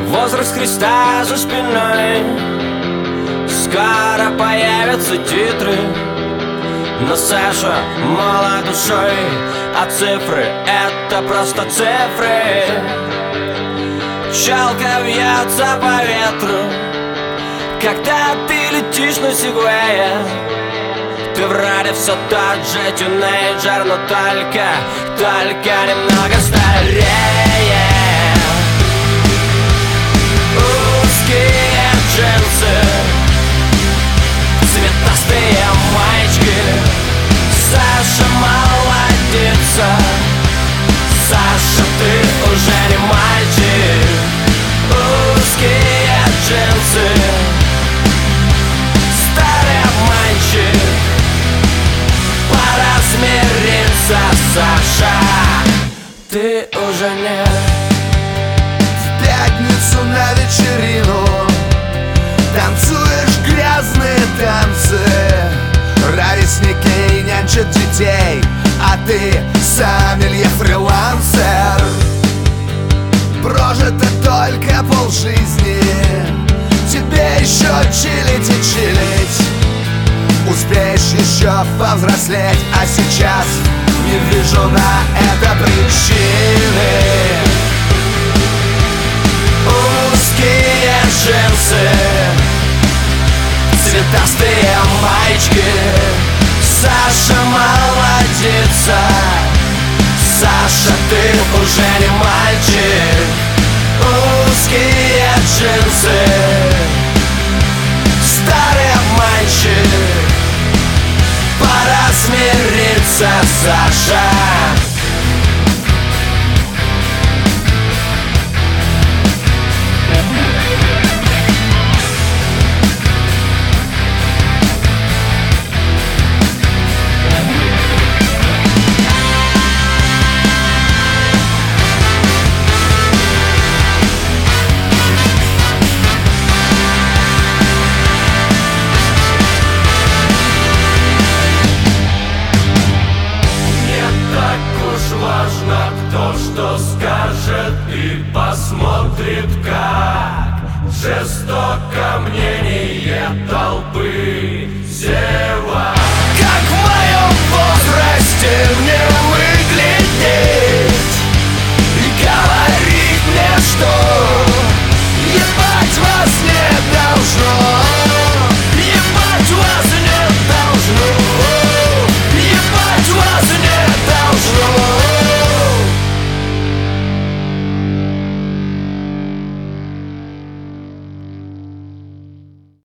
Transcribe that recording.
Возраст Христа за спиной, скоро появятся титры. Но Саша молод душой, а цифры — это просто цифры. Пчелка вьется по ветру, когда ты летишь на сегвее. Ты вроде все тот же тинейджер, но только немного старее. Узкие джинсы, цветастые маечки. Саша молодится, Саша, ты уже не мальчик. Узкие джинсы, старый обманщик. Пора смириться, Саша, ты уже не. В пятницу на вечерину танцуешь грязные танцы. Ровесники нянчат детей, а ты сомелье-фрилансер. Прожито только полжизни, тебе еще чилить и чилить. Успеешь еще повзрослеть, а сейчас не вижу на это причины. Узкие джинсы, цветастые маечки. Саша молодится, Саша, ты уже не мальчик. Узкие джинсы, старый обманщик. Пора смириться, Саша. Кто что скажет и посмотрит, как жестоко мнение толпы зева. Как в моем возрасте мне выглядеть?